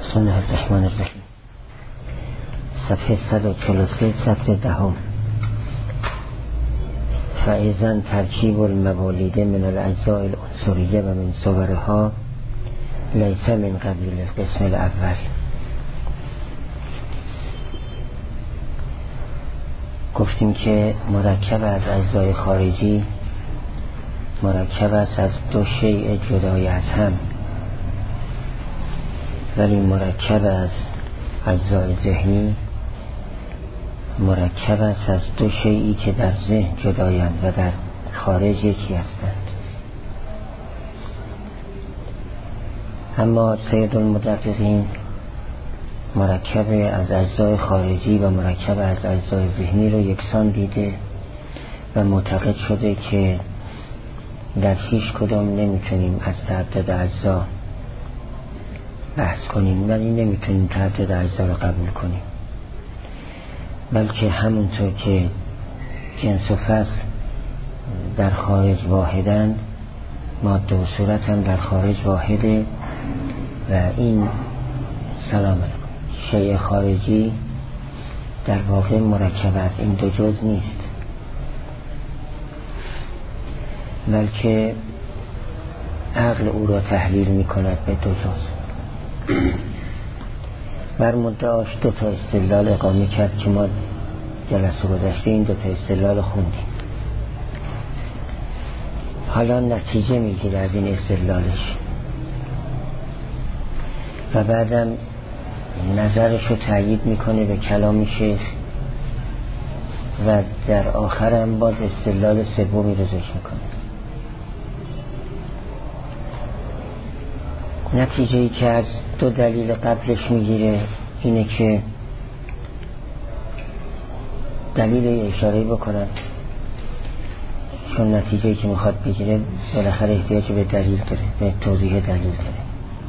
بسم الله الرحمن الرحیم. صفحه 143 سطر 10. فإذن ترکیب الموالید من الاجزاء العنصریه و من صورها لیس من قبیل القسم الاول. گفتیم که مرکب از اجزای خارجی مرکب است از دو شیء جدای از هم، ولی مرکب از اجزای ذهنی مرکب است از دو شیئی که در ذهن جدایند و در خارج یکی هستند. اما سید المدققین مرکب از اجزای خارجی و مرکب از اجزای ذهنی رو یکسان دیده و معتقد شده که در هیچ کدام نمیتونیم از تعدد اجزا بحث کنیم، ولی نمیتونیم تعدد اجزا رو قبول کنیم، بلکه همونطور که جنس و فصل در خارج واحدند، ماده و صورت هم در خارج واحده و این شیء خارجی در واقع مرکب از این دو جزء نیست، بلکه عقل او را تحلیل می کند به دو جزء. بر مدعاش دو تا استدلال اقامه کرد که ما جلسه گذشته این دو تا استدلال خوندیم. حالا نتیجه میگیره از این استدلالش و بعدم نظرش رو تأیید میکنه به کلام شیخ و در آخرم باز استدلال سومی رو ذکر میکنه. نتیجه‌ای که از دو دلیل قبلش میگیره اینه که دلیل اشاره بکنم، چون نتیجه‌ای که میخواد بگیره بالاخره احتیاج به دلیل داره، به توضیح دلیل داره.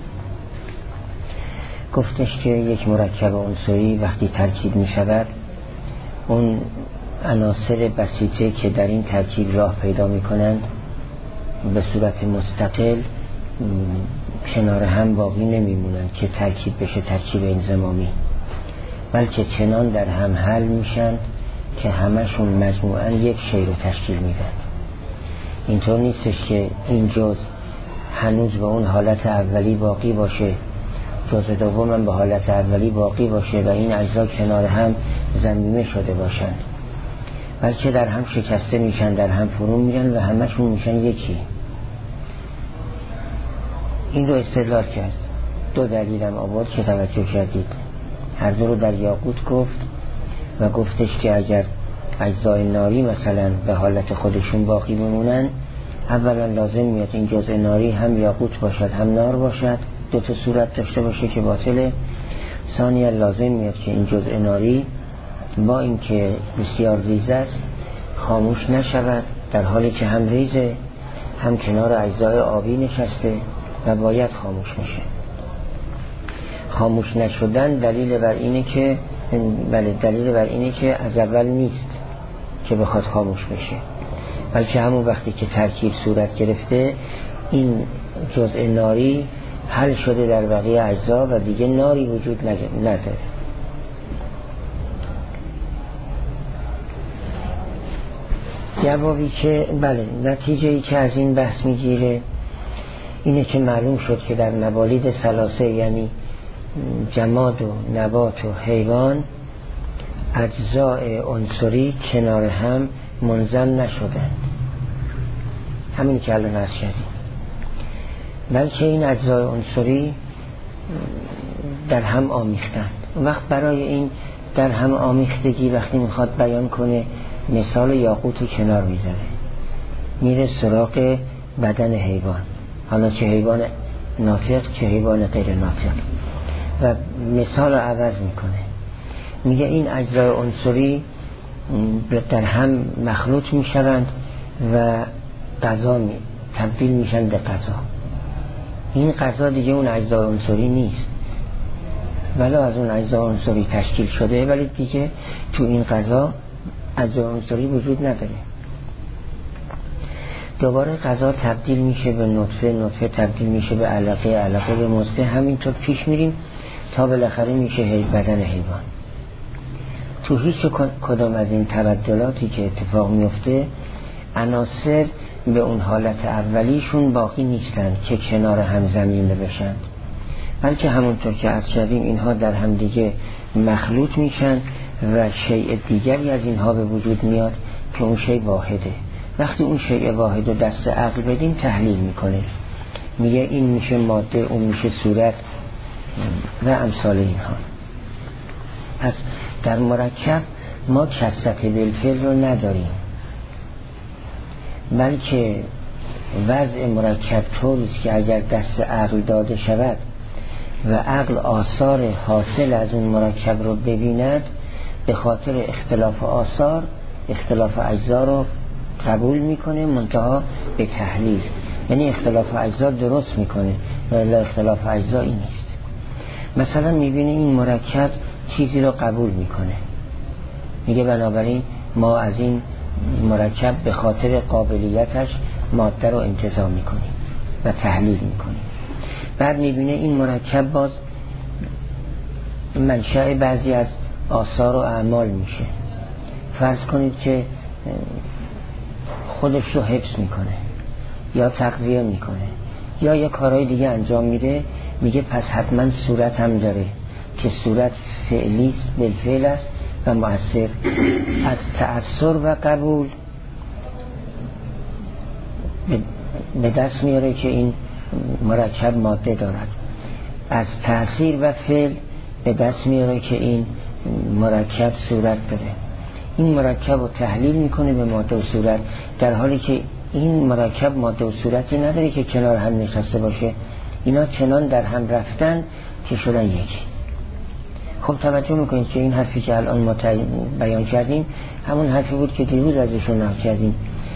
گفتش که یک مرکب عنصری وقتی ترکیب میشود، اون عناصر بسیطه که در این ترکیب راه پیدا میکنند به صورت مستقل کنار هم باقی نمیمونند که ترکیب بشه ترکیب انضمامی، بلکه چنان در هم حل میشن که همشون مجموعاً یک شیء رو تشکیل میدن. اینطور نیستش که این جزء هنوز به اون حالت اولی باقی باشه، جزء دوم هم به حالت اولی باقی باشه و این اجزا کنار هم ضمیمه شده باشند، بلکه در هم شکسته میشن، در هم فرو میرن و همشون میشن یکی. این رو استدلال کرد. دو دلیلم آورد که توجه کردید، هر دو رو در یاقوت گفت و گفتش که اگر اجزای ناری مثلا به حالت خودشون باقی بمونن، اولا لازم میاد این جزء ناری هم یاقوت باشد هم نار باشد، دو تا صورت داشته باشه که باطله. ثانیا لازم میاد که این جزء ناری با اینکه بسیار ریز است خاموش نشود، در حالی که هم ریزه هم کنار اجزای آبی نشسته و باید خاموش میشه. خاموش نشدن دلیل بر اینه که از اول نیست که بخواد خاموش بشه، بلکه همون وقتی که ترکیب صورت گرفته این جزء ناری حل شده در بقیه اجزا و دیگه ناری وجود نداره. جوابی که نتیجه‌ای که از این بحث میگیره اینه که معلوم شد که در موالید ثلاثه، یعنی جماد و نبات و حیوان، اجزای عنصری کنار هم منضم نشدند، همین که الان عرض کردیم، بلکه این اجزای عنصری در هم آمیختند. وقت برای این در هم آمیختگی وقتی میخواد بیان کنه، مثال یاقوت رو کنار میذاره، میره سراغ بدن حیوان، حالا چه حیوان ناطق چه حیوان غیر ناطق، و مثال رو عوض میکنه. میگه این اجزای عنصری در هم مخلوط میشوند و غذا تبدیل میشن به غذا. این غذا دیگه اون اجزای عنصری نیست، ولی از اون اجزای عنصری تشکیل شده، ولی دیگه تو این غذا اجزای عنصری وجود نداره. دوباره غذا تبدیل میشه به نطفه، نطفه تبدیل میشه به علقه، علقه به مضغه، همینطور پیش میریم تا بالاخره میشه بدن حیوان. تو هیچ کدام از این تبدلاتی که اتفاق میفته عناصر به اون حالت اولیشون باقی نیستن که کنار هم زمینه بشن، بلکه همونطور که عرض کردیم اینها در هم دیگه مخلوط میشن و شیء دیگری از اینها به وجود میاد که اون شیء واحده. وقتی اون شیء واحد رو دست عقل بدیم تحلیل میکنه، میگه این میشه ماده، اون میشه صورت و امثال اینها. پس در مرکب ما کثرت بالفعل رو نداریم، بلکه وضع مرکب طوریست که اگر دست عقل داده شود و عقل آثار حاصل از اون مرکب رو ببیند، به خاطر اختلاف آثار اختلاف اجزا رو قبول میکنه، منتها به تحلیل، یعنی اختلاف اجزا درست میکنه ولی اختلاف اجزا این نیست. مثلا میبینه این مرکب چیزی رو قبول میکنه، میگه بنابراین ما از این مرکب به خاطر قابلیتش ماده رو انتزاع میکنیم و تحلیل میکنیم. بعد میبینه این مرکب باز منشأ بعضی از آثار و اعمال میشه. فرض کنید که خودش رو حفظ میکنه یا تغذیه میکنه یا یه کارهای دیگه انجام میده، میگه پس حتما صورت هم داره که صورت فعلیست، بالفعل است و مؤثر. از تأثر و قبول به دست میاره که این مرکب ماده دارد، از تأثیر و فعل به دست میاره که این مرکب صورت داره. این مرکب رو تحلیل میکنه به ماده و صورت، در حالی که این مرکب ماده و صورتی نداره که کنار هم نشسته باشه، اینا چنان در هم رفتن که شدن یکی. خب توجه میکنید که این حرفی که الان ما بیان کردیم همون حرفی بود که دیروز ازشون نقل کردیم،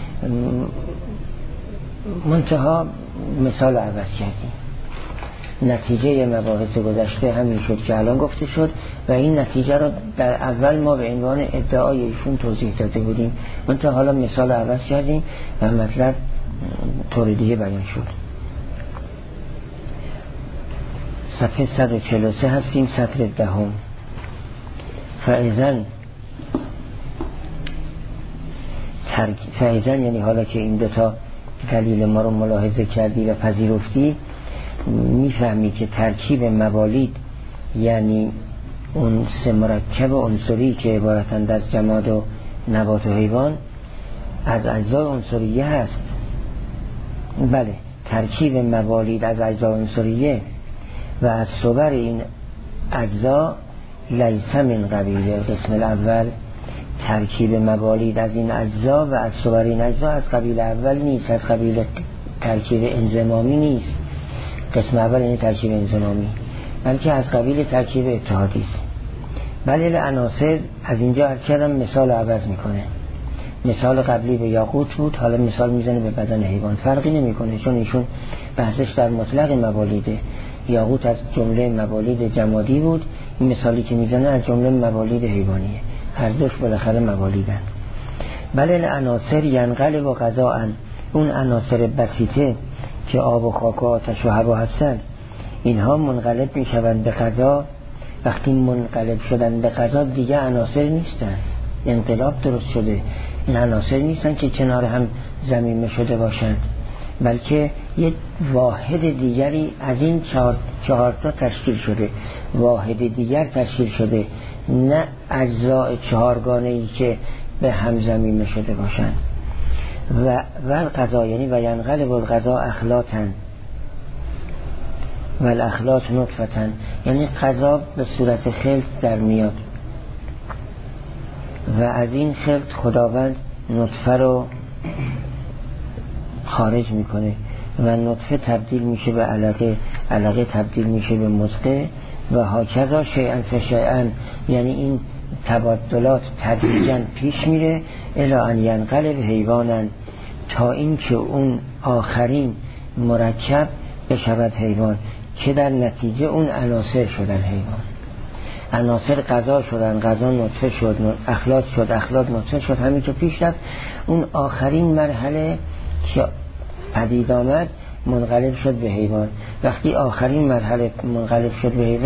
منتها مثال عوض کردیم. نتیجه مباحث گذشته همین شد که الان گفته شد و این نتیجه رو در اول ما به عنوان ادعای ایشون توضیح داده بودیم، منتها حالا مثال عوض کردیم و مطلب طور دیگه بیان شد. صفحه 143 هستیم، سطر 10. فعیزن یعنی حالا که این دوتا دلیل ما رو ملاحظه کردی و پذیرفتی، میفهمی که ترکیب موالید یعنی اون سه مرکب عنصری که عبارتند از جماد و نبات و حیوان از اجزای عنصریه هست. بله، ترکیب موالید از اجزای عنصریه و از صور این اجزا لیس من قبیل قسم الاول. ترکیب موالید از این اجزا و از صور این اجزا از قبیل اول نیست، از قبیل ترکیب انضمامی نیست. قسم اول این ترکیب انضمامی، بلکه از قبیل ترکیب اتحادی است. بله، عناصر از اینجا هر کردم مثال عوض میکنه. مثال قبلی به یاقوت بود، حالا مثال میزنه به بدن حیوان. فرقی نمیکنه، چون ایشون بحثش در مطلق موالیده. یاقوت از جمله موالید جمادی بود، این مثالی که میزنه از جمله موالید حیوانیه. هر دوش بالاخره موالیدن. بله، عناصر ینقلب و غذاء، اون عناصر بسیطه که آب و خاک و آتش و هوا هستند، اینها منقلب میشوند به غذا. وقتی منقلب شدن به غذا دیگه عناصر نیستن، انقلاب درست شده. این عناصر نیستن که کنار هم ضمیمه شده باشند، بلکه یک واحد دیگری از این چهار تا تشکیل شده، واحد دیگر تشکیل شده، نه اجزاء چهارگانه‌ای که به هم ضمیمه شده باشند. و الغذا یعنی و ینقلب الغذا اخلاطا و الاخلاط نطفتا، یعنی غذا به صورت خلط در میاد و از این خلط خداوند نطفه رو خارج میکنه و نطفه تبدیل میشه به علقه، علقه تبدیل میشه به مضغه و هاکذا شیئا فشیئا، یعنی این تبادلات تدریجا پیش میره الی ان ینقلب حیوانا، تا این که اون آخرین مرکب بشود حیوان، که در نتیجه اون عناصر شدن حیوان. عناصر غذا شدن، غذا نطفه شد، اخلاط شد، اخلاط نطفه شد. همین که پیش رفت اون آخرین مرحله که پدید آمد منقلب شد به حیوان. وقتی آخرین مرحله منقلب شد به حیوان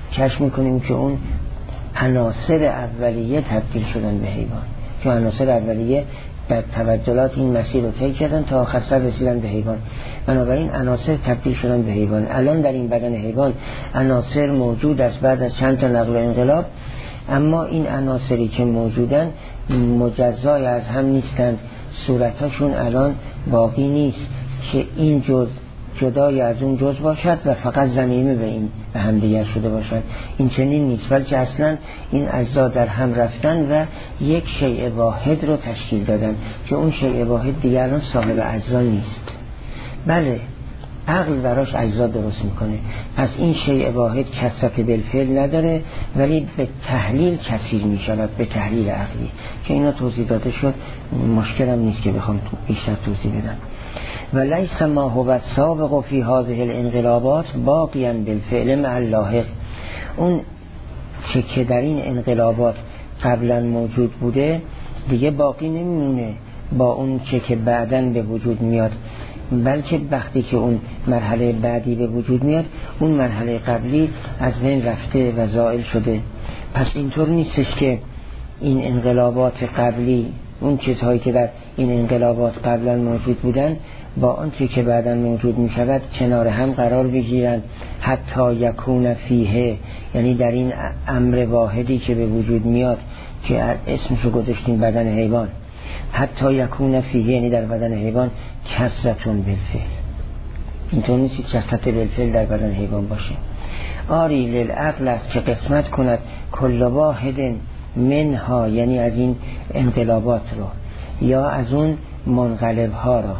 کشف میکنیم که اون عناصر اولیه تبدیل شدن به حیوان، چون عناصر اولیه در تبدلات این مسیر رو طی کردن تا آخر سر رسیدن به حیوان. بنابراین عناصر تبدیل شدن به حیوان. الان در این بدن حیوان عناصر موجود است بعد از چند تا نقل و انقلاب، اما این عناصری که موجودن مجزای از هم نیستند، صورتاشون الان باقی نیست که این جز جدای از اون جز باشد و فقط ضمیمه به این به هم دیگر شده باشد. این چنین نیست، بلکه اصلا این اجزا در هم رفتن و یک شیء واحد رو تشکیل دادن که اون شیء واحد دیگر الان صاحب اجزا نیست. بله عقل براش اجزا درست میکنه، پس این شیء واحد کثرت بالفعل نداره ولی به تحلیل کثیر میشود، به تحلیل عقلی که اینا توضیح داده شد، مشکلم نیست که بخوام بیشتر توضیح بدم. و لیس ما هو السابق فی هذه الانقلابات باقیا بالفعل مع اللاحق. اون که در این انقلابات قبلا موجود بوده دیگه باقی نمیمونه با اون که بعداً به وجود میاد، بلکه وقتی که اون مرحله بعدی به وجود میاد اون مرحله قبلی از بین رفته و زائل شده. پس اینطور نیستش که این انقلابات قبلی، اون چیزهایی که در این انقلابات قبلا موجود بودن با آنچه که بعدا موجود می شود کنار هم قرار بگیرند. حتی یکون فیه، یعنی در این امر واحدی که به وجود میاد که اسمشو گذاشتیم بدن حیوان، حتی یکون فیه یعنی در بدن حیوان کثرتون بالفعل. اینطور نیست کثرت بالفعل در بدن حیوان باشه. آری للعقل است که قسمت کند کل واحد منها، یعنی از این انقلابات رو یا از اون منقلب ها را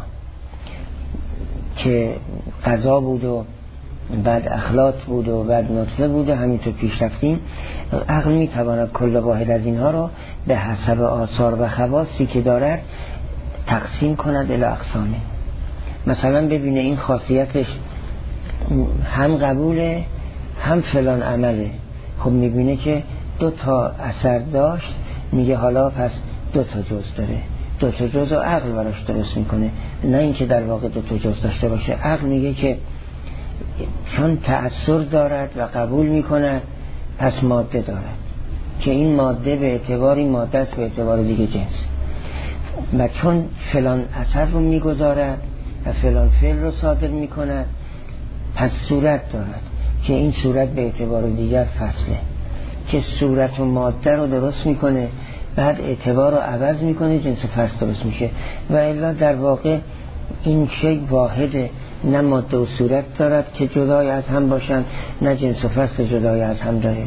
که قضا بود و بعد اخلاط بود و بعد نطفه بود و همینطور پیش رفتیم، عقل میتواند کل واحد از اینها رو به حسب آثار و خواصی که دارد تقسیم کند الی اقسامه. مثلا ببینه این خاصیتش هم قبوله هم فلان عمله، خب میبینه که 2 تا اثر داشت، میگه حالا پس 2 تا جز داره، 2 تا جز رو عقل براش درست میکنه، نه اینکه در واقع 2 تا جز داشته باشه. عقل میگه که چون تأثیر دارد و قبول میکند پس ماده دارد، که این ماده به اعتباری ماده است، به اعتبار دیگه جنس، و چون فلان اثر رو میگذارد و فلان فعل رو صادر میکند پس صورت دارد، که این صورت به اعتبار دیگر فصله، که صورت و ماده رو درست میکنه بعد اعتبار رو عوض میکنه جنس فصل درست میشه. و الا در واقع این شیء واحده، نه ماده و صورت دارد که جدای از هم باشن، نه جنس و فصل جدای از هم داره.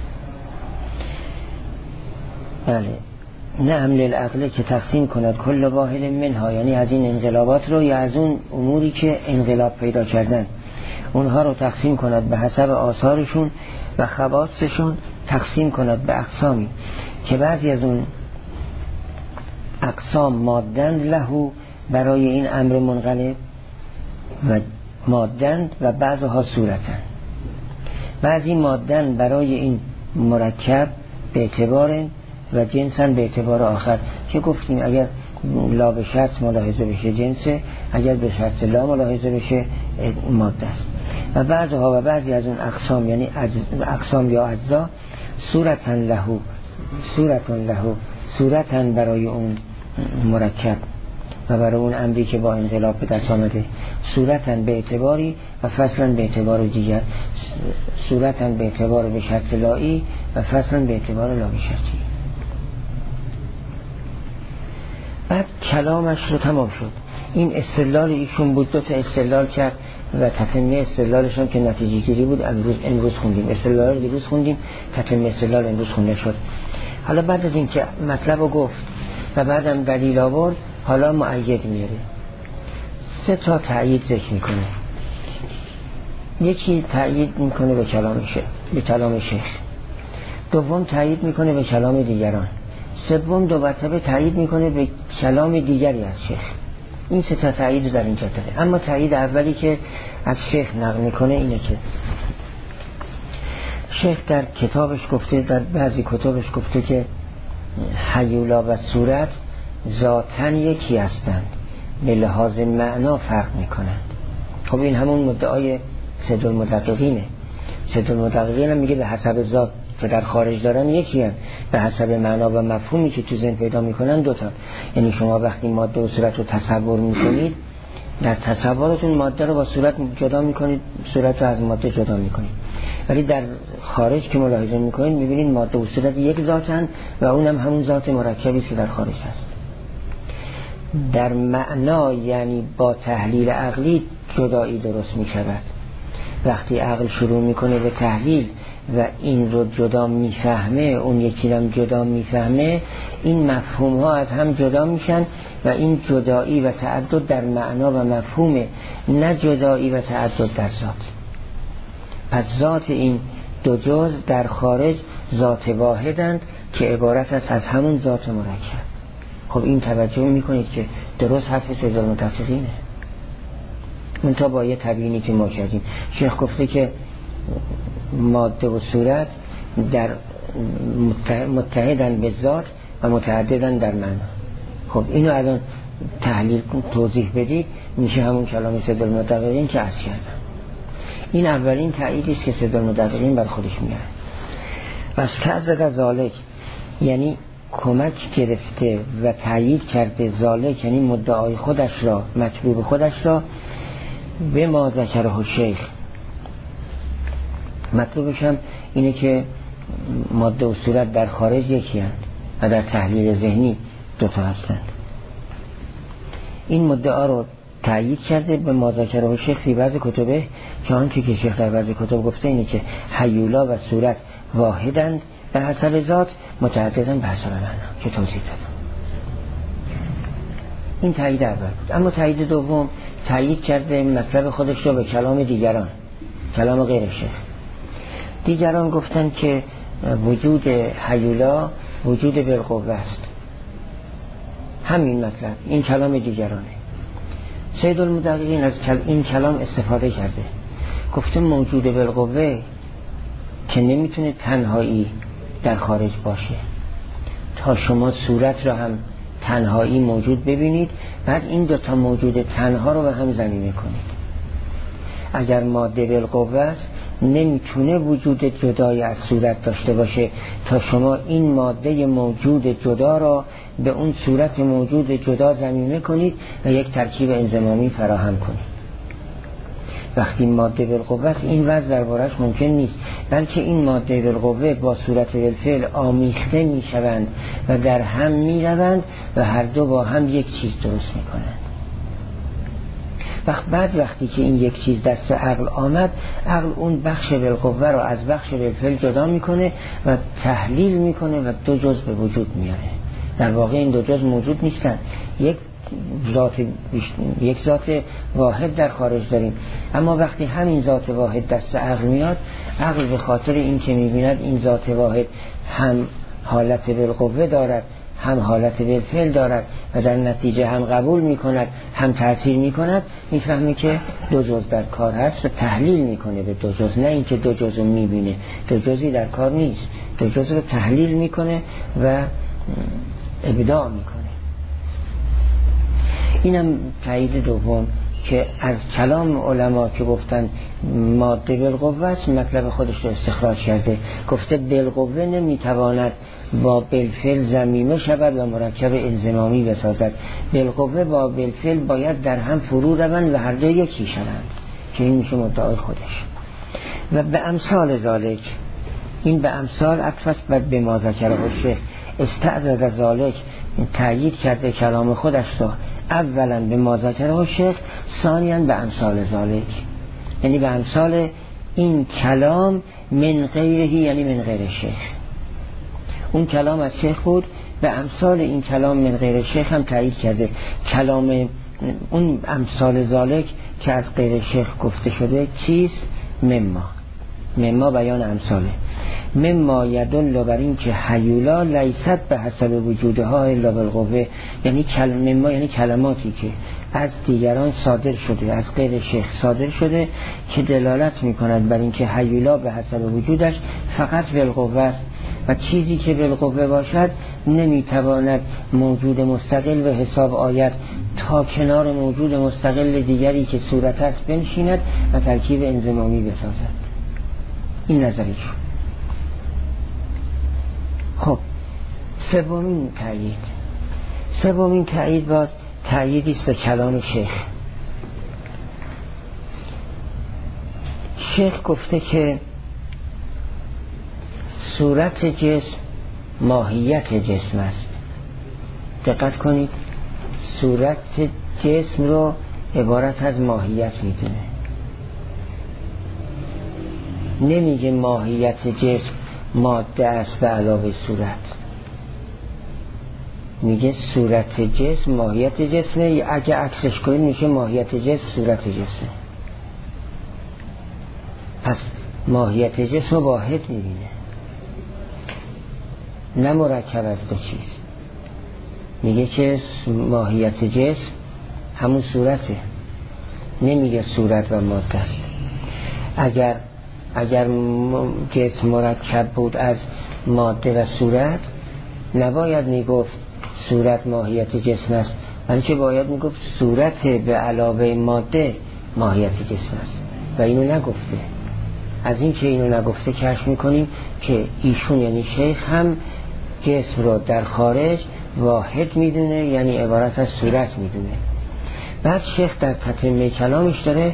بله نه عمل العقل که تقسیم کند کل واحد منها، یعنی از این انقلابات رو یا از اون اموری که انقلاب پیدا کردن اونها رو تقسیم کند به حسب آثارشون و خواصشون، تقسیم کند به اقسامی که بعضی از اون اقسام مادند لهو برای این امر منقلب و مادند و بعضها صورتند. بعضی مادند برای این مرکب به اعتبار و جنسن به اعتبار آخر، که گفتیم اگر لا به شرط ملاحظه بشه جنسه، اگر به شرط لا ملاحظه بشه ماده است. و بعضها و بعضی از اون اقسام یعنی اقسام یا اجزا صورتن لهو، صورتن لهو، صورتن برای اون مرکب و برای اون امری که با انقلاب به دست آمده، صورتن به اعتباری و فصلا به اعتبار دیگر، صورتن به اعتبار به شرط لائی و فصلا به اعتبار لا به شرطی. بعد کلامش رو تمام شد. این استدلال ایشون بود، 2 تا استدلال کرد و تتمه استدلالش هم که نتیجه گیری بود امروز خوندیم، استدلال رو دیروز خوندیم، تتمه استدلال امروز خونده شد. حالا بعد از این که مطلب رو گفت و بعدم دلیل آورد، حالا مؤید میاره. 3 تا تأیید ذکر میکنه. یکی تأیید میکنه به کلام شیخ، دوم تأیید میکنه به کلام دیگران، سوم 2 مرتبه تأیید میکنه به کلام دیگری از شیخ. این 3 تا تأیید در اینجا داره. اما تأیید اولی که از شیخ نقل میکنه اینه که شیخ در کتابش گفته، در بعضی کتابش گفته که حیولا و صورت ذاتن یکی هستند، به لحاظ معنا فرق میکنند. خب این همون مدعای سید المدققینه. سید المدققین هم میگه به حسب ذات که در خارج دارن یکی هم، به حسب معنا و مفهومی که تو ذهن پیدا میکنن دوتا. یعنی شما وقتی ماده و صورت رو تصور میکنید، در تصورتون ماده رو با صورت جدا میکنید، صورت رو از ماده جدا میکنید، ولی در خارج که ملاحظه میکنید میبینید ماده و صورت یک ذاتن و اونم همون ذات مرکبی که در خارج هست. در معنا یعنی با تحلیل عقلی جدایی درست میشود. وقتی عقل شروع میکنه به تحلیل و این رو جدا میفهمه، اون یکی هم جدا میفهمه، این مفهوم ها از هم جدا میشن و این جدایی و تعدد در معنا و مفهوم، نه جدایی و تعدد در ذات. پس ذات این دو جز در خارج ذات واحدند که عبارت است از همون ذات مرکب. خب این توجه میکنید که درست حرف سید المدققینه. منتها با یه تبیینی که ما کردیم، شیخ گفته که ماده و صورت در متحدن به ذات و متعددن در معنا. خب اینو الان تحلیل توضیح بدید، میشه همون کلام سید المدققین که عرض کردم. این اولین تأییدی است که سید المدققین بر خودش میاره. پس تعزد ذالک یعنی کمک گرفته و تأیید کرده، ذالک یعنی مدعای خودش را، مطلوب خودش را، به ما ذکره شیخ. مطلوبش هم اینه که ماده و صورت در خارج یکی هستند و در تحلیل ذهنی دوتا هستند. این مدعا رو تأیید کرده به ما ذکره شیخ فی بعض کتبه، که آنچه که شیخ در بعض کتب گفته اینه که هیولا و صورت واحدند به حسب ذات، متعددند به حسب معنا که توضیح دادم. این تأیید اول بود. اما تأیید دوم تأیید کرده مطلب خودش رو به کلام دیگران، کلام غیر شیخ. دیگران گفتن که وجود هیولا وجود بالقوه است. همین مطلب، این کلام دیگرانه. سید المدققین از این کلام استفاده کرده، گفته موجود بالقوه که نمیتونه تنهایی در خارج باشه، تا شما صورت را هم تنهایی موجود ببینید، بعد این دوتا موجود تنها رو به هم ضمیمه کنید. اگر ماده بالقوه است نمیتونه وجود جدای از صورت داشته باشه تا شما این ماده موجود جدا را به اون صورت موجود جدا ضمیمه کنید و یک ترکیب انضمامی فراهم کنید. وقتی ماده بالقوه است این وضع دربارش ممکن نیست، بلکه این ماده بالقوه با صورت بالفعل آمیخته میشوند و در هم میروند و هر دو با هم یک چیز درست میکنند. بعد وقتی که این یک چیز دست عقل آمد، عقل اون بخش بالقوه رو از بخش بالفعل جدا میکنه و تحلیل میکنه و دو جز به وجود میاره. در واقع این دو جز موجود نیستن، یک ذات واحد در خارج داریم. اما وقتی همین ذات واحد دست عقل میاد، عقل به خاطر این که میبیند این ذات واحد هم حالت بالقوه دارد هم حالت بالفعل دارد و در نتیجه هم قبول میکند هم تأثیر میکند، میفهمه که دو جز در کار هست و تحلیل میکنه به دو جز، نه اینکه دو جز رو میبینه. دو جزی در کار نیست، دو جز رو تحلیل میکنه و ابداع میکنه. اینم تایید دوم که از کلام علما که گفتن ماده بالقوه است، مطلب خودش رو استخراج کرده. گفته بالقوه نمیتواند با بالفعل ضمیمه شود و مرکب انضمامی بسازد. بالقوه با بالفعل باید در هم فرو روند و هر دو یکی شوند، که این میشه مدعای خودش. و به امثال ذالک، این به امثال عطف است و به ما ذکره شیخ. استعذر ذالک تأیید کرده کلام خودش را، اولا به ما ذکره شیخ، ثانیاً به امثال ذالک، یعنی به امثال این کلام من غیرهی، یعنی من غیر شیخ. اون کلام از شیخ بود، به امثال این کلام من غیر شیخ هم تأیید کرده. کلام اون امثال ذالک که از غیر شیخ گفته شده چیست؟ مما بیان امثاله. مما یدل بر این که هیولا لیست به حسب وجودها الا بالقوه، یعنی مما یعنی کلماتی که از دیگران صادر شده، از غیر شیخ صادر شده، که دلالت میکند بر این که هیولا به حسب وجودش فقط بالقوه است و چیزی که بالقوه باشد نمیتواند موجود مستقل به حساب آید تا کنار موجود مستقل دیگری که صورت است بنشیند و ترکیب انضمامی بسازد. این نظریشون. خب سومین تأیید باز تأییدی است به کلام شیخ گفته که صورت جسم ماهیت جسم است. دقت کنید، صورت جسم رو عبارت از ماهیت میدونه، نمیگه ماهیت جسم ماده است به علاوه صورت، میگه صورت جسم ماهیت جسمه. اگه عکسش کنید میشه ماهیت جسم صورت جسمه. پس ماهیت جسم واحد میبینه، نه مرکب از دو چیز. میگه که ماهیت جسم همون صورته، نمیگه صورت و ماده است. اگر جسم مرکب بود از ماده و صورت نباید میگفت صورت ماهیت جسم است، بلکه باید میگفت صورت به علاوه ماده ماهیت جسم است و اینو نگفته. از این که اینو نگفته کشف میکنیم که ایشون یعنی شیخ هم جسم رو در خارج واحد میدونه، یعنی عبارت از صورت میدونه. بعد شیخ در تتمه کلامش داره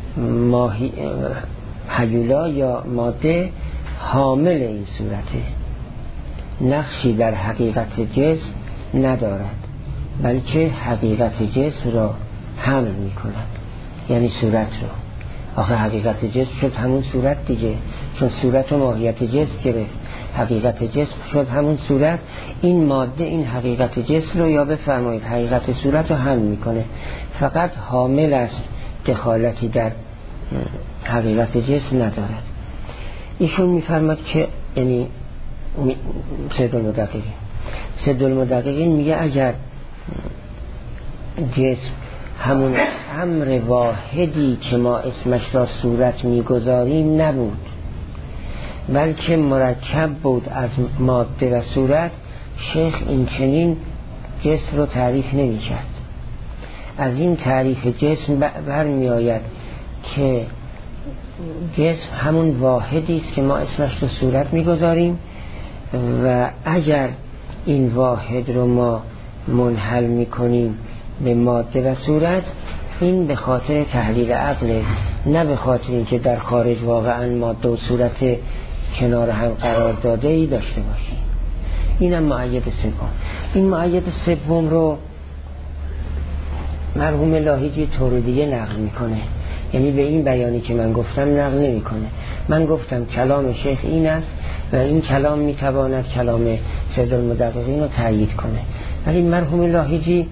هیولا یا ماده حامل این صورته، نقشی در حقیقت جسم ندارد، بلکه حقیقت جسم را حمل میکند، یعنی صورت رو. آخه حقیقت جسم شد همون صورت دیگه، چون صورت و ماهیت جسم گرفت، حقیقت جسم شد همون صورت. این ماده این حقیقت جسم رو، یا بفرمایید حقیقت صورت رو حمل میکنه، فقط حامل است، دخالتی در حقیقت جسم ندارد. ایشون میفرماد که یعنی سید المدققین میگه اگر جسم همون امر واحدی که ما اسمش را صورت میگذاریم نبود، بلکه مرکب بود از ماده و صورت، شیخ این چنین جسم رو تعریف نمی کرد. از این تعریف جسم برمی آید که جسم همون واحدی است که ما اسمش رو صورت میگذاریم و اگر این واحد رو ما منحل میکنیم به ماده و صورت، این به خاطر تحلیل عقله، نه به خاطر اینکه در خارج واقعا ماده و صورت کنار هم قرار داده ای داشته باشیم. اینم مؤید سوم. این مؤید سوم رو مرحوم لاهیجی طور دیگه نقل میکنه، یعنی به این بیانی که من گفتم نقل نمیکنه. من گفتم کلام شیخ این است و این کلام میتواند کلام سید المدققین رو تأیید کنه، ولی مرحوم لاهیجی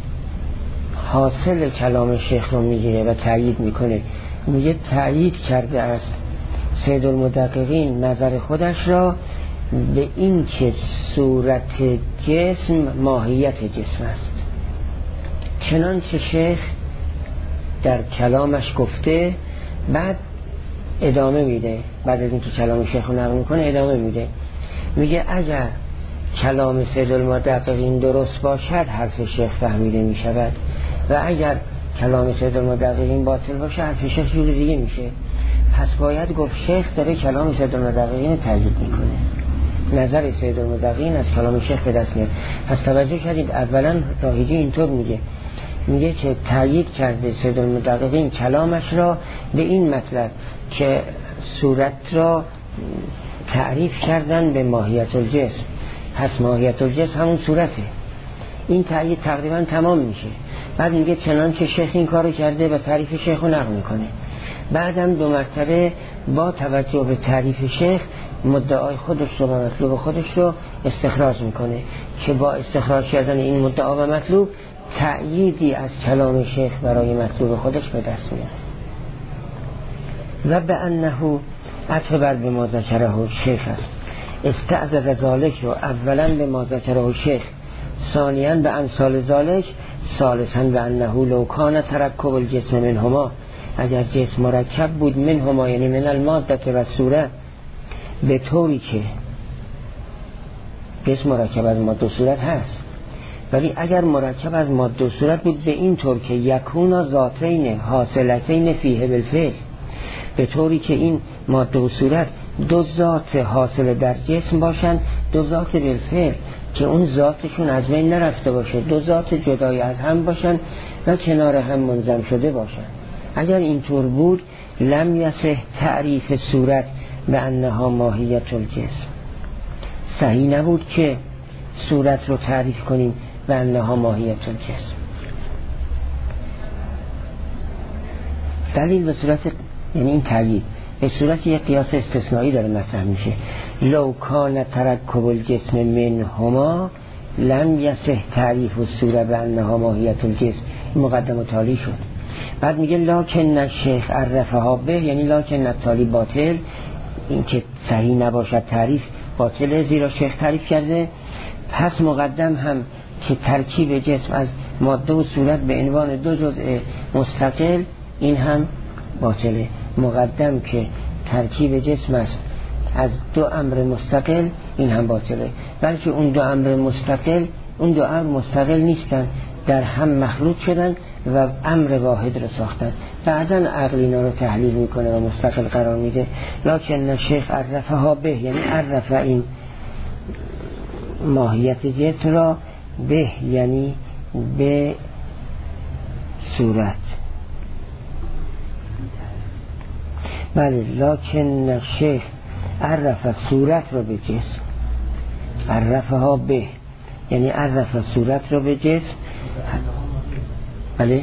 حاصل کلام شیخ رو میگیره و تأیید میکنه. میگه تأیید کرده است سید المدققین نظر خودش را به این که صورت جسم ماهیت جسم است، چنانچه شیخ در کلامش گفته. بعد ادامه میده، بعد از اینکه کلام شیخ رو نقل میکنه ادامه میده، میگه اگر کلام سید المدققین درست باشد حرف شیخ فهمیده میشود و اگر کلام سید المدققین باطل باشه حرف شیخ جور دیگه میشه. پس باید گفت شیخ داره کلام سید المدققین رو تأیید میکنه، نظر سید المدققین از کلام شیخ به دست میاد. پس توجه کردید اولا لاهیجی اینطور میگه که تأیید کرده سید المدققین کلامش را به این مطلب که صورت را تعریف کردن به ماهیت الجسم، پس ماهیت الجسم همون صورته. این تأیید تقریبا تمام میشه. بعد میگه چنانچه شیخ این کارو کرده و تعریف شیخ رو نقل میکنه. بعدم دو مرتبه با توجه به تعریف شیخ مدعای خودش رو و مطلوب خودش رو استخراج میکنه که با استخراج کردن این مدعا و مطلوب تأییدی از کلام شیخ برای مطلوب خودش به دست میاره. و به انه عطف بر به ما ذکره شیخ است. استعذر ذالک رو اولا به ما ذکره شیخ، ثانیاً به امثال ذالک، ثالثاً به انه لو کان ترکب الجسم منهما، اگر جسم مرکب بود منهما یعنی من الماده و صورت، به طوری که جسم مرکب از ماده و صورت هست، ولی اگر مرکب از ماده و صورت بود به این طور که یکونا ذاتین حاصلتین فیه بالفعل، به طوری که این ماده و صورت دو ذات حاصل در جسم باشن، دو ذات بالفعل که اون ذاتشون از بین نرفته باشه، دو ذات جدای از هم باشن و کنار هم منظم شده باشن. اگر اینطور بود لم یصح تعریف صورت به انها ماهیت الجسم، صحیح نبود که صورت رو تعریف کنیم به انها ماهیت الجسم. دلیل به صورت، یعنی این تغییر به صورت یک قیاس استثنایی داره مطرح میشه. لو کان ترکب الجسم منهما لم یصح تعریف الصورت به انها ماهیت الجسم. مقدم و تالی شد. بعد میگه لکن الشیخ عرفها به، یعنی لکن التالی باطل، این که صحیح نباشد تعریف باطله زیرا شیخ تعریف کرده. پس مقدم هم که ترکیب جسم از ماده و صورت به عنوان دو جزء مستقل، این هم باطله. مقدم که ترکیب جسم است از دو امر مستقل، این هم باطله. بلکه اون دو امر مستقل نیستن، در هم مخلوط شدن و امر واحد رو ساختن. بعداً عقل اینا رو تحلیل میکنه و مستقل قرار میده. لکن شیخ عرفها به، یعنی عرف این ماهیت جسم را به، یعنی به صورت. بله، لکن شیخ عرف صورت را به جسم، عرفها به یعنی عرف صورت را به جسم. بله،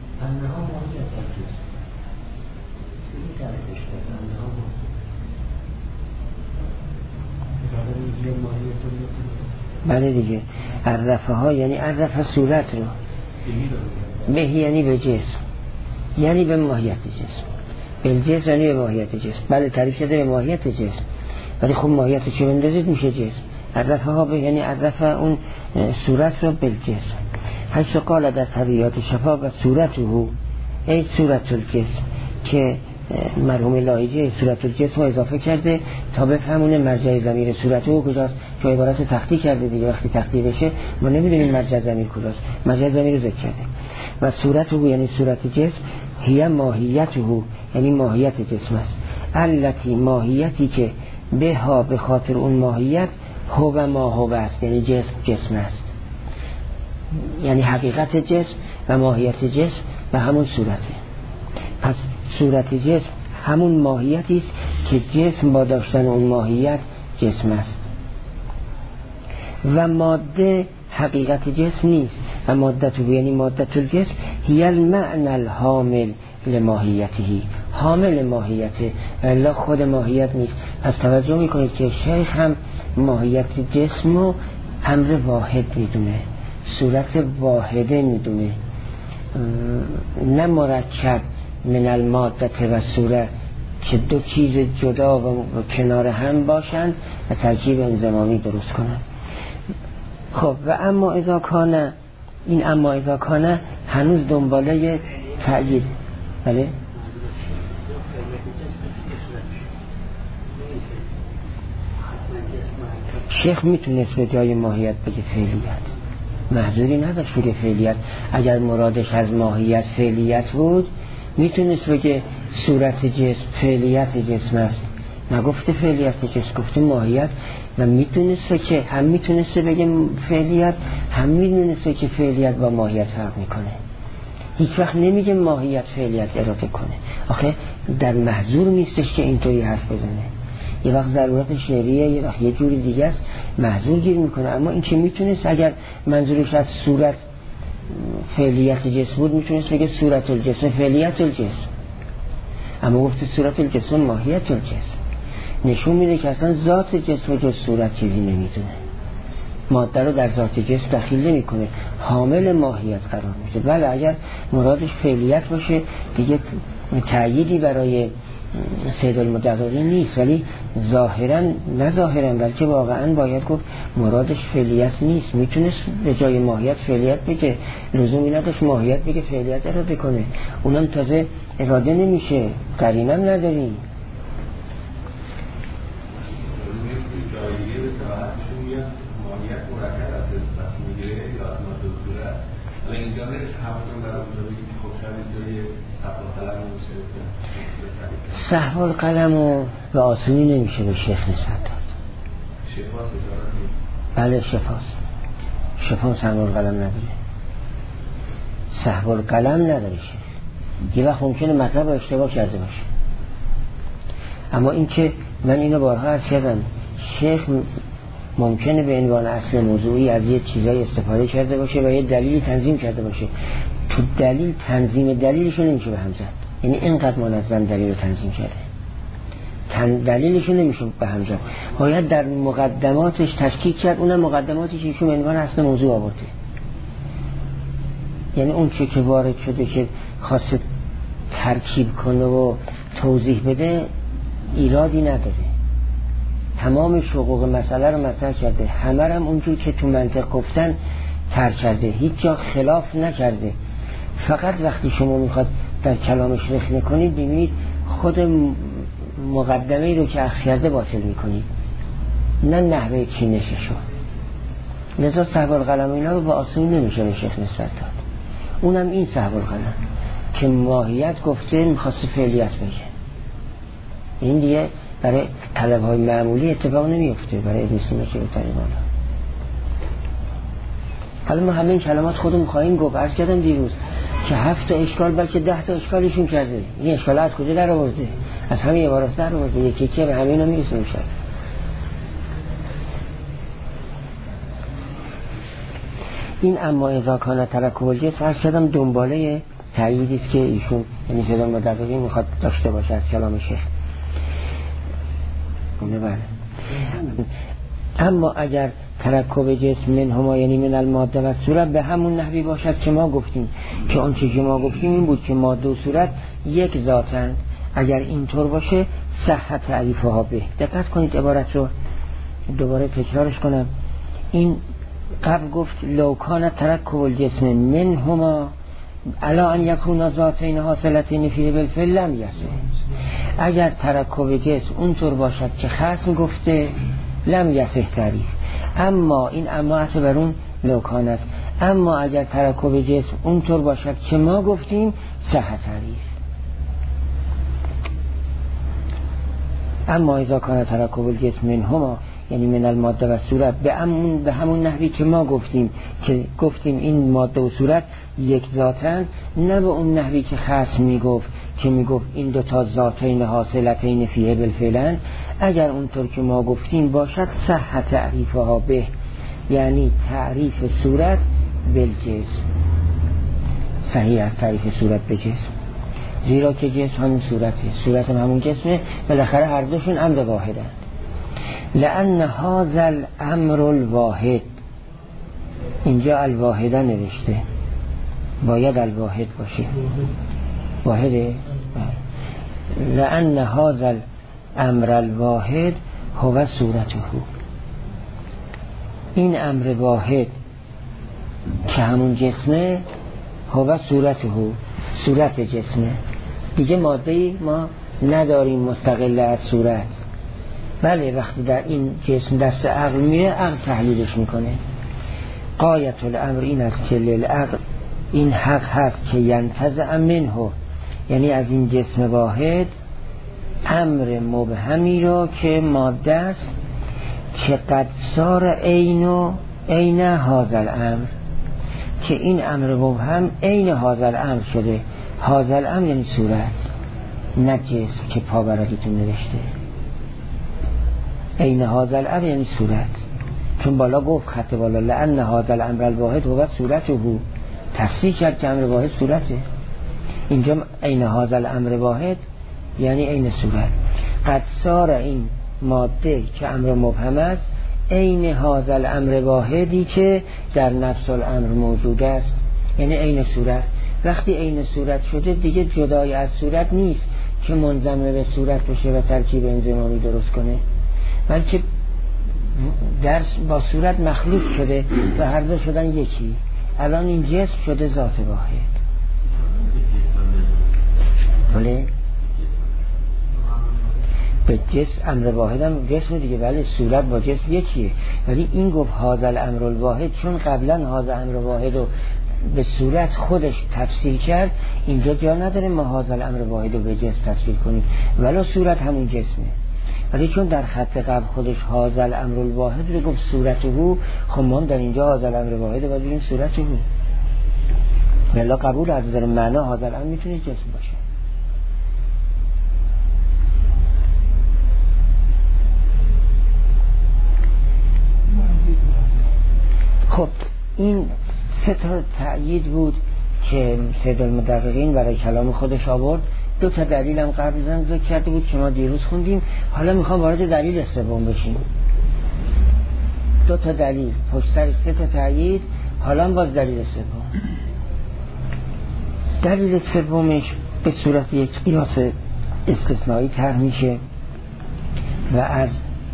بله دیگه، عرفها یعنی عرف صورت رو به، یعنی به جسم، یعنی به ماهیت جسم. بالجسم یعنی به ماهیت جسم. بله، تعریف شده به ماهیت جسم، ولی خب ماهیت چه بندازید میشه جسم. عرفها به یعنی عرف اون صورت رو بالجسم. حیث قال در طبیعات شفا و صورته ای صورت الجسم، که مرحوم لاهیجی صورت الجسم رو اضافه کرده تا بفهمونه مرجع ضمیر صورته کجاست، که عبارت رو تختی کرده دیگه. وقتی تختی بشه ما نمیدونیم مرجع ضمیر کجاست، مرجع ضمیر رو ذکر کرده. و صورته یعنی صورت جسم، هی ماهیته یعنی ماهیت جسم است. التی ماهیتی که به ها به خاطر اون ماهیت هو ما هو است، یعنی جسم است، یعنی حقیقت جسم و ماهیت جسم و همون صورته. پس صورت جسم همون ماهیتی است که جسم با داشتن اون ماهیت جسم است و ماده حقیقت جسم نیست. و مادته یعنی مادت الجسم هی المعنى الحامل لماهیته، حامل ماهیته، الا خود ماهیت نیست. پس توجه میکنید که شیخ هم ماهیت جسم رو امر واحد میدونه، صورت واحده میدونه، نه مرکب من المادت و صورت که دو چیز جدا و کنار هم باشند و ترکیب انضمامی درست کنند. خب و اما اذا کانه، این اما اذا کانه هنوز دنباله تأیید. بله، شیخ میتونست به جای ماهیت بگه فعلیت، محظوری نداشت بگه فعلیت. اگر مرادش از ماهیت فعلیت بود میتونست بگه صورت جسم فعلیت جسم است، نگفته فعلیت جسم، گفته ماهیت. و میتونسته که هم میتونسته بگه فعلیت، هم میتونسته که فعلیت با ماهیت فرق میکنه. هیچ وقت نمیگه ماهیت فعلیت اراده کنه. آخه در محظور نیستش که اینطوری حرف بزنه. یه وقت ضرورت شعریه، یه وقت یه جوری دیگه است، محظور گیر میکنه. اما این که میتونست اگر منظورش از صورت فعلیت جسم بود میتونست بگه صورت الجسم فعلیت الجسم، اما گفته صورت الجسم ماهیت الجسم. نشون میده که اصلا ذات جسم و جز صورت چیزی نمیدونه، ماده رو در ذات جسم دخیل نمیکنه، حامل ماهیت قرار میده. بله اگر مرادش فعلیت باشه دیگه تأییدی برای سید المدققین نیست، ولی ظاهرا نه ظاهرا بلکه واقعا باید گفت مرادش فعلیت نیست. میتونست به جای ماهیت فعلیت بگه، لزومی نداشت ماهیت بگه فعلیت اراده کنه، اونم تازه اراده نمیشه، قرینم نداریم. ولی اینجا میرسه همونطور برای اونجا بگیم که خب شاید اینجا یه صحب القلم رو صحب القلم رو به آسونی نمیشه به شیخ نسبت داد. شفاست بله شفاست. شفا صحب القلم نداره، صحب القلم نداره شیخ. یه وقت ممکنه مطلب رو اشتباه کرده باشه، اما این که من اینو بارها عرض کردم، شیخ ممکنه به عنوان اصل موضوعی از یه چیزای استفاده کرده باشه و یه دلیلی تنظیم کرده باشه. تو دلیل تنظیم دلیلشو نمیشه به هم زد، یعنی اینقدر منظم دلیل رو تنظیم کرده، دلیلشو نمیشه به هم زد، باید در مقدماتش تشکیک کرد. اونم مقدماتش ایشون به عنوان اصل موضوع آورده، یعنی اون چه که وارد شده که خاصه ترکیب کنه و توضیح بده ایرادی نداره. تمام حقوق مسئله رو مطرح کرده، همه هم اونجور که تو منطق گفتن ترک کرده، هیچ جا خلاف نکرده. فقط وقتی شما میخواد در کلامش رخنه کنید ببینید خود مقدمه رو که اخذ کرده باطل میکنید، نه نحوه چینششو. لذا صحب القلم اینا رو با آسونی نمیشه به شیخ نسبت داد. اونم این صحب القلم که ماهیت گفته میخواسته فعلیت بگه، این دیگه برای طلبهای معمولی اتفاق نمیفته، برای ابن سینا که بتری بالا. حالا ما همه این کلمات خودمون خواهیم گفت. عرض کردم دیروز که 7 تا اشکال بلکه 10 تا اشکالشون کرده. این اشکال از کجا در آورده؟ از همین عبارات در آورده، یکی یکی به همه اینا میرسه میشه. این اما اذا کان ترکب الجسم عرض کردم دنباله تأییدی است که ایشون یعنی صدا مدققی میخواد داشته باشه از کلام شیخ. بله. اما اگر ترکب جسم منهما یعنی من الماده و صورت به همون نحوی باشد که ما گفتیم، که آن چیزی که ما گفتیم این بود که ماده و صورت یک ذاتند، اگر اینطور باشه صحت تعریفها به. دقت کنید عبارت رو دوباره تکرارش کنم. این قبل گفت لو کان ترکب الجسم منهما الا ان یکون ذاتین حاصلتین فیه بالفعل لم یصح. اگر ترکب جسم اونطور باشد که خصم گفته لم یصح تعریف. اما این اما عطف بر اون لو کان است. اما اگر ترکب جسم اونطور باشد که ما گفتیم صح تعریف. اما اذا کان ترکب الجسم منهما یعنی من الماده و صورت به همون نحوی که ما گفتیم، که گفتیم این ماده و صورت یک ذاتند، نه به اون نحوی که خصم میگفت که میگفت این دوتا ذاتین حاصلتین فیه بالفعلن. اگر اونطور که ما گفتیم باشد صح تعریفها به، یعنی تعریف صورت بالجسم صحیح از تعریف صورت به جسم، زیرا که جسم همون صورته، صورت همون جسمه، بالاخره هر دوشون امر واحدند. لأن هذا الامر الواحد، اینجا الواحده نوشته، باید الواحد باشه، واحده. لأن هذا الامر الواحد هو صورته، این امر واحد که همون جسمه، هو صورته، صورت جسمه. دیگه ماده‌ای ما نداریم مستقل از صورت. بله وقتی در این جسم دست عقل میره، عقل تحلیلش میکنه. غایت الامر این است که للعقل این حق هست که ینتزع منه، یعنی از این جسم واحد امر مبهمی رو که ماده است که قد صار عین هذا الامر، که این امر مبهم عین هذا الامر شده. هذا الامر یعنی صورت، نه جسم که پا براتون نوشته. عین هذا الامر یعنی صورت، چون بالا گفت خط بالا لأن هذا الامر الواحد هو صورته، تصریح کرد که امر واحد صورته. اینجا عین هذا الامر واحد یعنی عین صورت. قد صار این ماده که امر مبهم است عین هذا الامر واحدی که در نفس الامر موجود است، یعنی عین صورت. وقتی عین صورت شده دیگه جدای از صورت نیست که منضم به صورت بشه و ترکیب انضمامی درست کنه، بلکه در با صورت مخلوط شده و هر دو شدن یکی. الان این جسم شده ذات واحد. بله به جسم امر واحد هم جسم دیگه، بله صورت با جسم یکیه، ولی این گفت هذا الامر الواحد چون قبلا هذا امر واحد رو به صورت خودش تفسیر کرد، اینجا جا نداره ما هذا الامر واحد رو به جسم تفسیر کنیم، ولی صورت همون جسمه. ولی چون در خط قبل خودش هذا الامر الواحد رو گفت صورته، خب ما در اینجا هذا الامر واحد رو بگیم صورته، ولی قبول از نظر معنا هذا الامر میتونه جسم باشه. خب این سه تا تأیید بود که سید المدققین برای کلام خودش آورد. دو تا دلیل هم قبلا ذکر کرده بود که ما دیروز خوندیم. حالا میخوام وارد دلیل سوم بشیم. دو تا دلیل پشت سر سه تا تأیید، حالا باز دلیل سوم. دلیل سومش به صورت یک قیاس استثنایی طرح میشه و از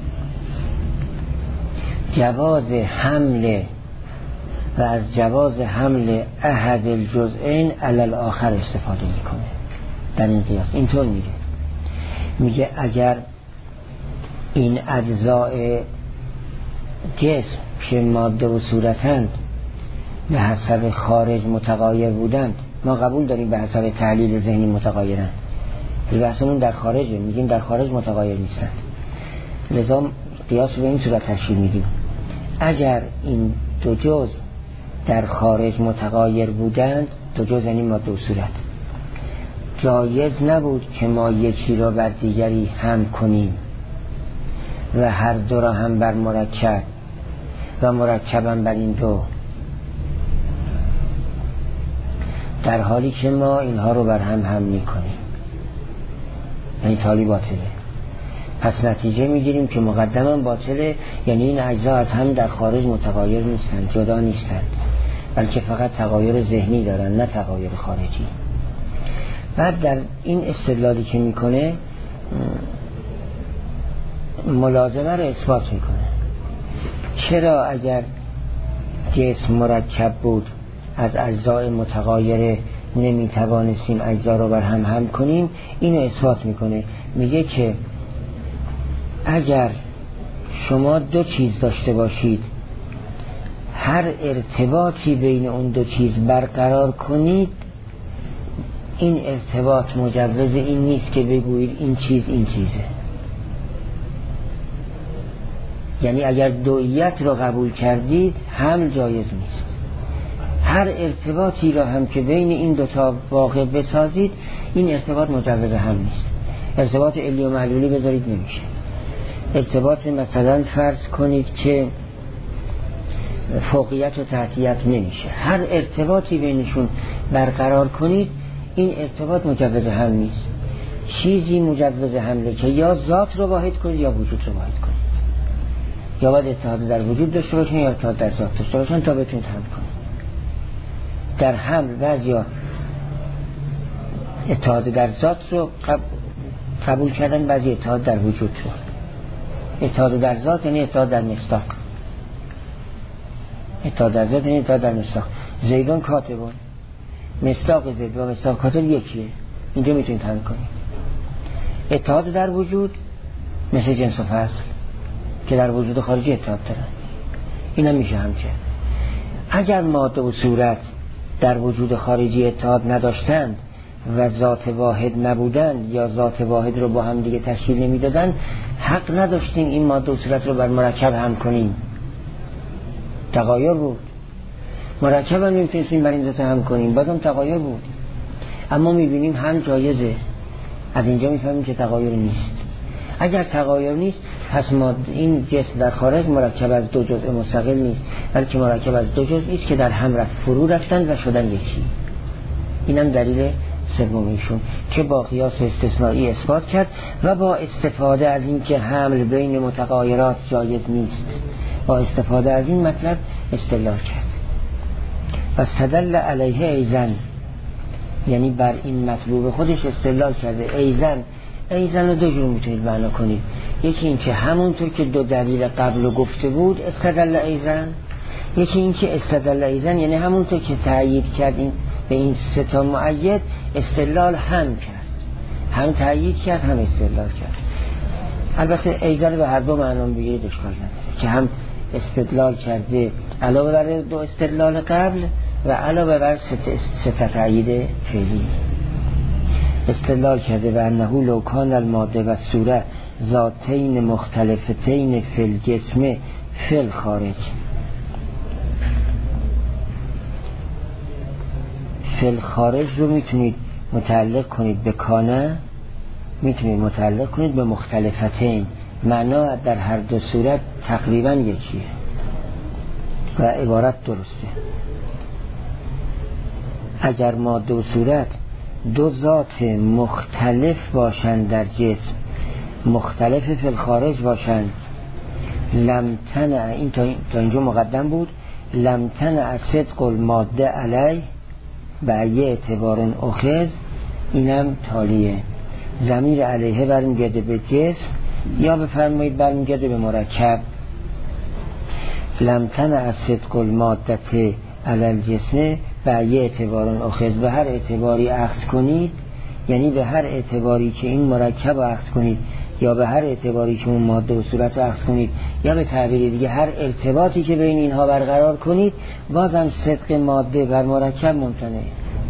جواز حمل احد الجزئین علی الاخر استفاده میکنه در این قیاس. اینطور میگه اگر این اجزاء جسم که ماده و صورتند به حسب خارج متغایر بودند، ما قبول داریم به حسب تحلیل ذهنی متغایرند، بحثمون در خارجه، میگیم در خارج متغایر نیستند، لذا قیاس به این صورت تشکیل میدیم. اگر این دو جزء در خارج متغایر بودند، دو جزء یعنی ماده و صورت، جایز نبود که ما یکی را بر دیگری هم کنیم و هر دو را هم بر مرکب و مرکبا بر این دو، در حالی که ما اینها رو بر هم میکنیم. یعنی تالی باطله. پس نتیجه میگیریم که مقدما باطله، یعنی این اجزا از هم در خارج متغایر نیستند، جدا نیستند، بلکه فقط تغایر ذهنی دارن، نه تغایر خارجی. بعد در این استدلالی که میکنه ملازمه رو اثبات میکنه. چرا اگر جسم مرکب بود از اجزای متغایره نمیتوانستیم اجزا رو بر هم کنیم؟ اینو اثبات میکنه. میگه که اگر شما دو چیز داشته باشید، هر ارتباطی بین اون دو چیز برقرار کنید، این ارتباط مجوز این نیست که بگویید این چیز این چیزه. یعنی اگر دوئیت رو قبول کردید، حمل جایز نیست. هر ارتباطی را هم که بین این دوتا واقع بسازید، این ارتباط مجوز هم نیست. ارتباط علی و معلولی بذارید نمیشه. ارتباط مثلا فرض کنید که فوقیت و تحتیت نمیشه. هر ارتباطی بینشون برقرار کنید، این ارتباط مجوز هم نیست. چیزی مجوز حمله که یا ذات رو واحد کنید یا وجود رو واحد کنید. یا باید اتحاد در وجود داشته باشن یا اتحاد در ذات داشته باشن تا بتونید حمل کنید. در حمل بعضیا اتحاد در ذات رو قبول کردن، بعضی اتحاد در وجود رو. اتحاد در ذات یعنی اتحاد در مصداق. اتحاد در ذات یعنی اتحاد در مصداق. زیدون کاتبون، مصداق زید و مصداق کاتب یکیه، اینجا میتونید حمل کنید. اتحاد در وجود مثل جنس و فصل که در وجود خارجی اتحاد دارن، اینا میشه هم کرد. اگر ماده و صورت در وجود خارجی اتحاد نداشتند و ذات واحد نبودند یا ذات واحد رو با هم دیگه تشکیل نمیدادند، حق نداشتیم این ماده و صورت رو بر مرکب هم کنیم. تغایر بود. مرکب هم نمیتونستیم بر این دوتا هم کنیم، بازم تغایر بود. اما میبینیم هم جایزه. از اینجا میفهمیم که تغایر نیست. اگر تغایر نیست، پس ما این جسم در خارج مرکب از دو جزء مستقل نیست، بلکه مرکب از دو جزء است که در هم رفت فرو رفتند و شدن یکی. اینم دلیل سومیشون که با قیاس استثنایی اثبات کرد و با استفاده از این که حمل بین متغایرات جایز نیست، با استفاده از این مطلب استدلال کرد. و استدل علیه ایزن، یعنی بر این مطلوب خودش استدلال کرده. ایزن رو دو جور میتونید معنا کنید. یکی این که همونطور که دو دلیل قبل گفته بود استدل ایزن، یکی این که استدل ایزن یعنی همونطور که تأیید کرد این به این سه تا مؤید استدلال هم کرد، هم تأیید کرد هم استدلال کرد. البته ایزن به هر دو معنا بگیرید اشکال نداره که هم استدلال کرده علاوه بر دو استدلال قبل و علاوه بر صفت عید فعلی. استدلال کرده و انه لو کان الماده و صوره ذاتین مختلفتین فی الجسم فی الخارج. فی الخارج رو میتونید متعلق کنید به کانه، میتونید متعلق کنید به مختلفتین، معنا در هر دو صورت تقریبا یکیه و عبارت درسته. اگر ما دو صورت دو ذات مختلف باشند در جسم، مختلف فی الخارج باشند، لم تنع، این تا اینجا مقدم بود، لم تنع صدق الماده علی به ای اعتبار اخذ، اینم تالیه. ضمیر علیه برمیگرده به جسم یا بفرمایید برمیگرده به مرکب. لم تنع صدق الماده علی الجسم به ای اعتبار اخذ، به هر اعتباری اخذ کنید، یعنی به هر اعتباری که این مرکب اخذ کنید یا به هر اعتباری که اون ماده و صورت اخذ کنید یا به تعبیر دیگه هر ارتباطی که بین اینها برقرار کنید، بازم صدق ماده بر مرکب ممتنعه.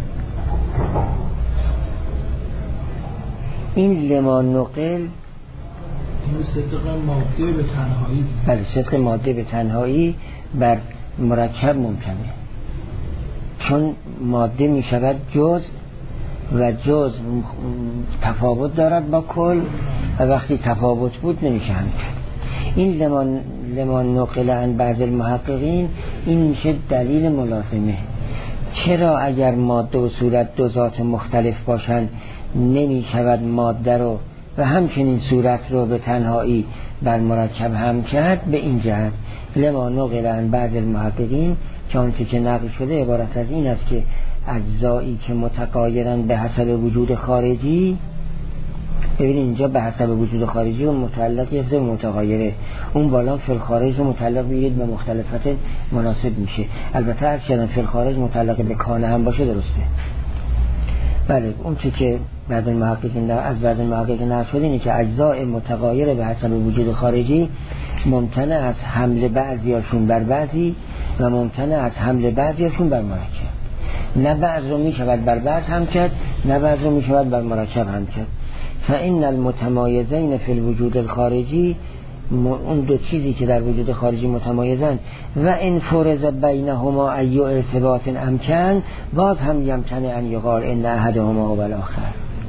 این لما نقل صدق ماده به تنهایی، بله صدق ماده به تنهایی بر مرکب ممتنعه، چون ماده می شود جزء و جزء تفاوت دارد با کل و وقتی تفاوت بود نمیشه هم کرد. این لما نقل عن بعض المحققین، این میشه دلیل ملازمه. چرا اگر ماده و صورت دو ذات مختلف باشند نمی شود ماده رو و همچنین صورت رو به تنهایی بر مرکب هم کرد؟ به این جهت لما نقل عن بعض المحققین، چون که نقل شده عبارت از این است که اجزایی که متغایرن به حسب وجود خارجی، ببینید اینجا به حسب وجود خارجی و متعلق یه متغیره، اون بالا فی الخارج رو متعلق بگیرید به مختلفت مناسب میشه. البته هر چیزی فی الخارج متعلق به کانه هم باشه درسته. بله اون چی که بعد المحققین از بعد المحققین نقل شده اینه که اجزای متغایره به حسب وجود خارجی ممتنع از حمل بعضیاشون بر بعضی و ممتنع از حمل بعضیاشون بر مرکب. نه بعض رو می شود بر بعض هم کرد، نه بعض رو می شود بر مرکب هم کرد. فإن المتمایزین فی الوجود الخارجی، اون دو چیزی که در وجود خارجی متمایزن، و ان فرض بینهما ای ارتباط امکن، باز هم یمتنع ان یقال ان احدهما و الاخر.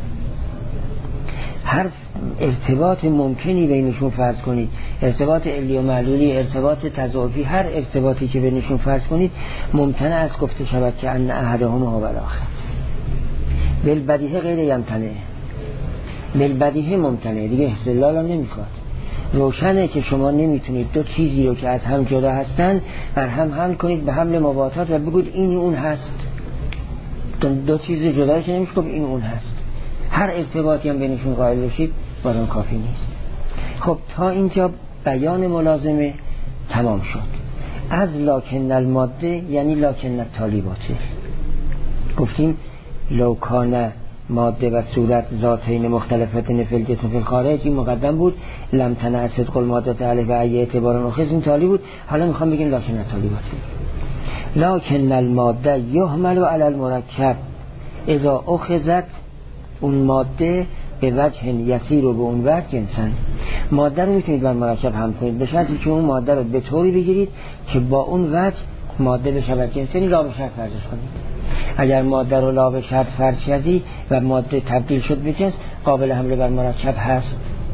هر ارتباط ممکنی بینشون فرض کنید، ارتباط علی و معلولی، ارتباط تضاعفی، هر ارتباطی که بینشون فرض کنید ممتنع است گفته شود که ان احدهما و الاخر. بالبدیهه غیر یمتنع، بالبدیهه ممتنع، دیگه استدلال هم نمیخواد. روشنه که شما نمیتونید دو چیزی رو که از هم جدا هستن بر هم حمل کنید به حمل مباطات و بگوید این اون هست. دو چیز جدا که نمیشه گفت این اون هست. هر ارتباطی هم بینشون قائل بشید بازم کافی نیست. خب تا اینجا بیان ملازمه تمام شد. از لکن الماده یعنی لکن الطالباته گفتیم لوکانه ماده و صورت ذاتین مختلفتین فی الجسم فی الخارج، این مقدم بود. لم تنع صدق الماده علیه و ای اعتبار اخذ، این تالی بود. حالا میخوام بگیم لکن الطالباته. لکن الماده یحمل علی المرکب اذا اخذت، اون ماده به وجه یسیر و به اون وجه جنسن. ماده رو میتونید بر مرکب هم کنید به شرطی که اون ماده رو به طوری بگیرید که با اون وجه ماده به شبه جنس، یعنی لا به شرط فرضش کنید. اگر ماده رو لا به شرط فرض کردی و ماده تبدیل شد به جنس، قابل حمله بر مرکب هست.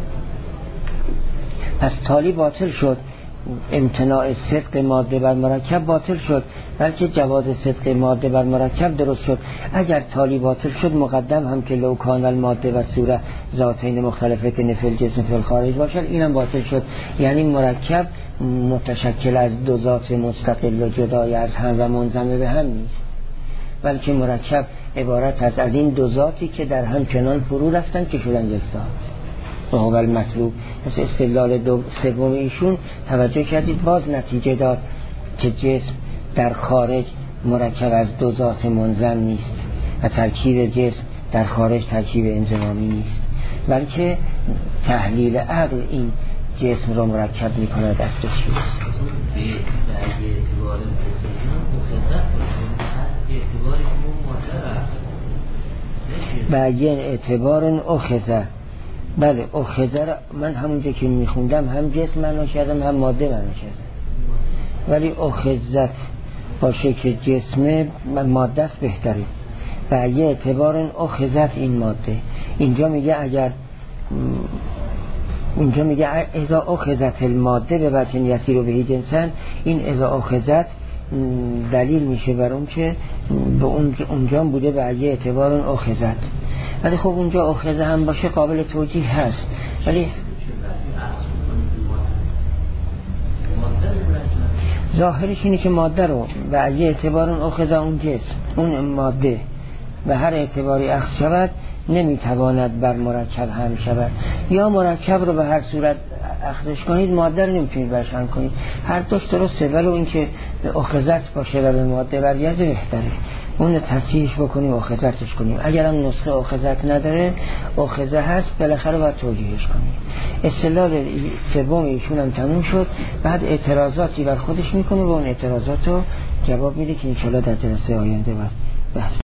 پس تالی باطل شد، امتناع صدق ماده بر مرکب باطل شد، بلکه جواز صدق ماده بر مرکب درست شد. اگر تالی باطل شد مقدم هم که لو کان الماده و صورت ذاتین مختلفتین فی الجسم فی الخارج باشد، اینم باطل شد. یعنی مرکب متشکل از دو ذات مستقل و جدای از هم و منضم به هم نیست، بلکه مرکب عبارت است از این دو ذاتی که در هم کنان فرو رفتن که شدن یک ذات. و هو المطلوب. پس استدلال سوم ایشون توجه کردید باز نتیجه داد که جسم در خارج مرکب از دو ذات منضم نیست و ترکیب جسم در خارج ترکیب انضمامی نیست، بلکه تحلیل عقل این جسم را مرکب می کند از دو چیز. بعین اعتبار اخذ. بله اخذ من همونجا که میخوندم هم جسم معنا کردم هم ماده معنا کردم، ولی اخذت باشه که جسم ماده است بهتره. بعین اعتبار اخذت این ماده. اینجا میگه اذا اخذت الماده به بطن یسیر و بهی جنسن، این اذا اخذت دلیل میشه بر اون که به اونجا بوده بعین اعتبار اخذت. ولی خب اونجا اخذ هم باشه قابل توجیه هست، ولی ظاهرش اینه که ماده رو بعین اعتبار اخذ اون جسم اون ماده به هر اعتباری اخذ شود نمیتواند بر مرکب هم شود، یا مرکب رو به هر صورت اخذش کنید ماده رو نمیتونید برش هم کنید. هر دوش درسته، ولی این که اخذت باشه و به ماده برگرده بهتره. اون تصحیحش بکنیم اخذتش کنیم. اگر هم نسخه اخذت نداره اخذه هست بالاخره باید توجیهش کنیم. اصطلاح سوم ایشون هم تموم شد. بعد اعتراضاتی بر خودش میکنه و اون اعتراضات رو جواب میده که انشالله در جلسه آینده بحث